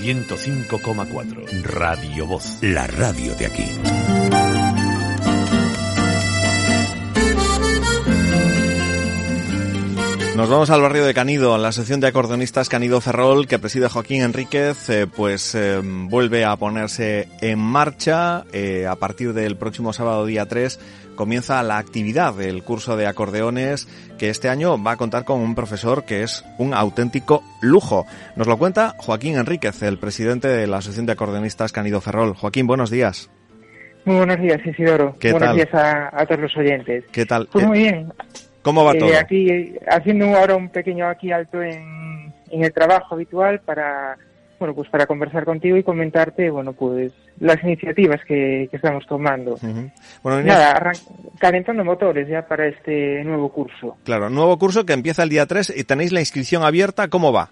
105,4. Radio Voz. La radio de aquí. Nos vamos al barrio de Canido. La asociación de acordeonistas Canido Ferrol, que preside Joaquín Enríquez, vuelve a ponerse en marcha. A partir del próximo sábado, día 3, comienza la actividad del curso de acordeones, que este año va a contar con un profesor que es un auténtico lujo. Nos lo cuenta Joaquín Enríquez, el presidente de la asociación de acordeonistas Canido Ferrol. Joaquín, buenos días. Muy buenos días, Isidoro. Buenos días a todos los oyentes. ¿Qué tal? Pues muy bien. ¿Cómo va todo? Aquí haciendo ahora un pequeño alto en el trabajo habitual para conversar contigo y comentarte, las iniciativas que estamos tomando. Uh-huh. Calentando motores ya para este nuevo curso. Claro, nuevo curso que empieza el día 3 y tenéis la inscripción abierta. ¿Cómo va?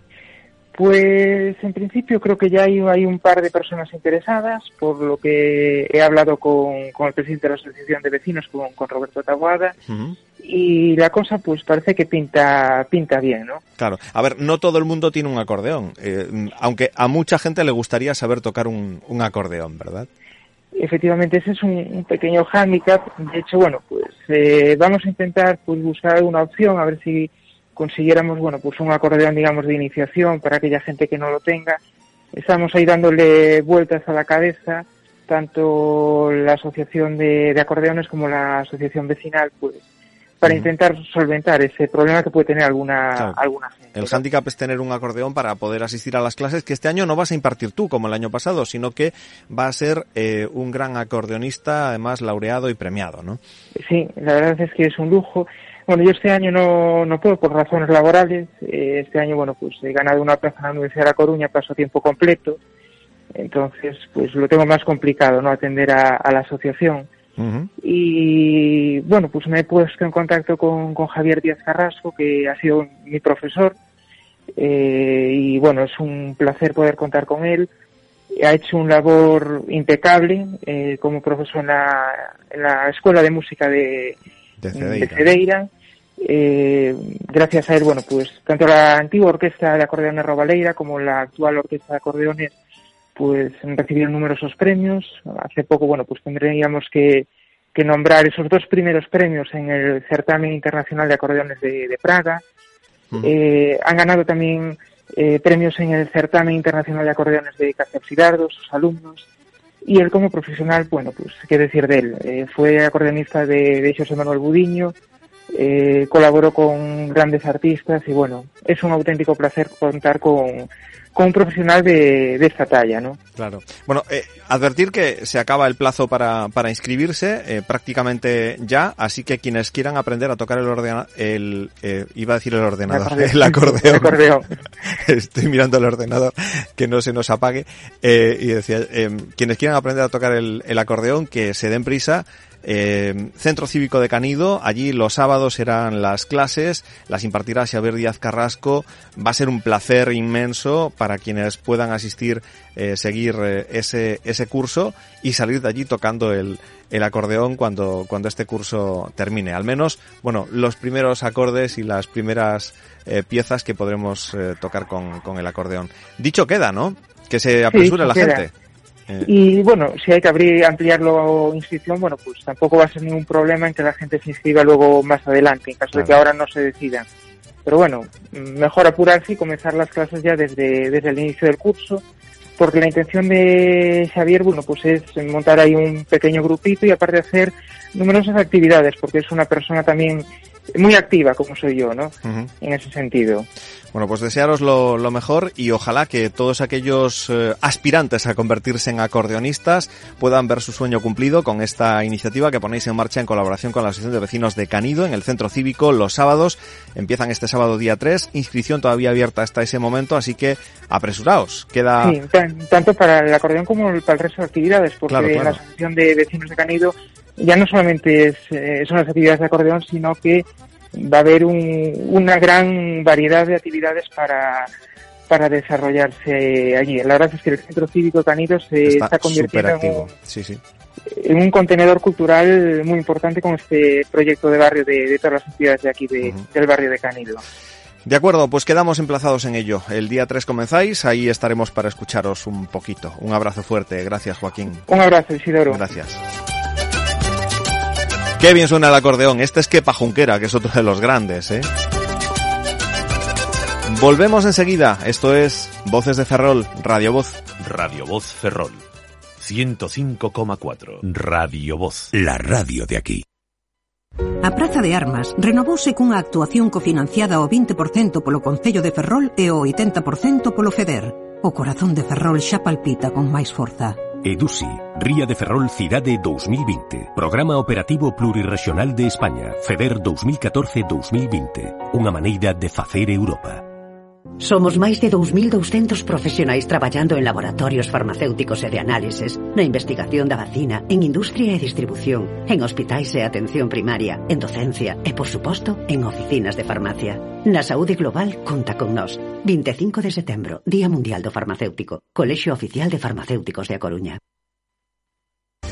Pues en principio creo que ya hay un par de personas interesadas, por lo que he hablado con el presidente de la Asociación de Vecinos, con Roberto Taboada, uh-huh. Y la cosa pues parece que pinta bien, ¿no? Claro, a ver, no todo el mundo tiene un acordeón, aunque a mucha gente le gustaría saber tocar un acordeón, ¿verdad? Efectivamente, ese es un pequeño hándicap. De hecho, vamos a intentar buscar alguna opción, a ver si consiguiéramos, un acordeón, digamos, de iniciación para aquella gente que no lo tenga. Estamos ahí dándole vueltas a la cabeza, tanto la asociación de acordeones como la asociación vecinal, para intentar solventar ese problema que puede tener alguna gente. El hándicap es tener un acordeón para poder asistir a las clases, que este año no vas a impartir tú como el año pasado, sino que va a ser un gran acordeonista, además laureado y premiado, ¿no? Sí, la verdad es que es un lujo. Bueno, yo este año no puedo por razones laborales. Este año, he ganado una plaza en la Universidad de La Coruña, paso a tiempo completo. Entonces, lo tengo más complicado, ¿no? Atender a la asociación. Uh-huh. Y, me he puesto en contacto con Javier Díaz Carrasco, que ha sido mi profesor. Es un placer poder contar con él. Ha hecho un labor impecable como profesor en la Escuela de Música de Cedeira. Gracias a él, tanto la antigua orquesta de acordeones Robaleira como la actual orquesta de acordeones, recibieron numerosos premios. Hace poco, tendríamos que nombrar esos 2 primeros premios en el certamen internacional de acordeones de Praga. Han ganado también premios en el certamen internacional de acordeones de Castellcidardo, sus alumnos. Y él como profesional, qué decir de él. Fue acordeonista de José Manuel Budiño, colaboró con grandes artistas y es un auténtico placer contar con un profesional de esta talla, ¿no? Claro. Advertir que se acaba el plazo para inscribirse prácticamente ya, así que quienes quieran aprender a tocar el acordeón. Estoy mirando el ordenador, que no se nos apague, y decía, quienes quieran aprender a tocar el acordeón, que se den prisa. Centro Cívico de Canido, allí los sábados serán las clases, las impartirá Xavier Díaz Carrasco. Va a ser un placer inmenso para quienes puedan asistir, seguir ese curso y salir de allí tocando el acordeón cuando este curso termine. Al menos, los primeros acordes y las primeras piezas que podremos tocar con el acordeón. Dicho queda, ¿no? Que se apresure la gente. Y si hay que ampliar la inscripción, tampoco va a ser ningún problema en que la gente se inscriba luego más adelante, en caso de que ahora no se decidan. Pero mejor apurarse y comenzar las clases ya desde el inicio del curso, porque la intención de Xavier, es montar ahí un pequeño grupito y aparte hacer numerosas actividades, porque es una persona también muy activa, como soy yo, ¿no? Uh-huh. En ese sentido. Desearos lo mejor y ojalá que todos aquellos aspirantes a convertirse en acordeonistas puedan ver su sueño cumplido con esta iniciativa que ponéis en marcha en colaboración con la Asociación de Vecinos de Canido en el Centro Cívico los sábados. Empiezan este sábado día 3, inscripción todavía abierta hasta ese momento, así que apresuraos. Queda... Sí, tanto para el acordeón como para el resto de actividades, porque claro. La Asociación de Vecinos de Canido ya no solamente son las actividades de acordeón, sino que va a haber una gran variedad de actividades para desarrollarse allí. La verdad es que el Centro Cívico de Canido se está convirtiendo en un contenedor cultural muy importante con este proyecto de barrio de todas las entidades de aquí del barrio de Canido. De acuerdo, pues quedamos emplazados en ello. El día 3 comenzáis, ahí estaremos para escucharos un poquito. Un abrazo fuerte, gracias Joaquín. Un abrazo, Isidoro. Gracias. Qué bien suena el acordeón, este es Kepa Junquera, que es otro de los grandes, ¿eh? Volvemos enseguida, esto es Voces de Ferrol, Radio Voz. Radio Voz Ferrol, 105,4. Radio Voz, la radio de aquí. A Praza de Armas renovouse cunha actuación cofinanciada ao 20% polo Concello de Ferrol e ao 80% polo FEDER. O corazón de Ferrol xa palpita con máis forza. EDUSI, Ría de Ferrol Cidade 2020. Programa Operativo Plurirregional de España. FEDER 2014-2020. Unha maneira de facer Europa. Somos máis de 2.200 profesionais traballando en laboratorios farmacéuticos e de análises, na investigación da vacina, en industria e distribución, en hospitais e atención primaria, en docencia e, por suposto, en oficinas de farmacia. Na saúde global, conta con nós. 25 de setembro, Día Mundial do Farmacéutico. Colexio Oficial de Farmacéuticos de A Coruña.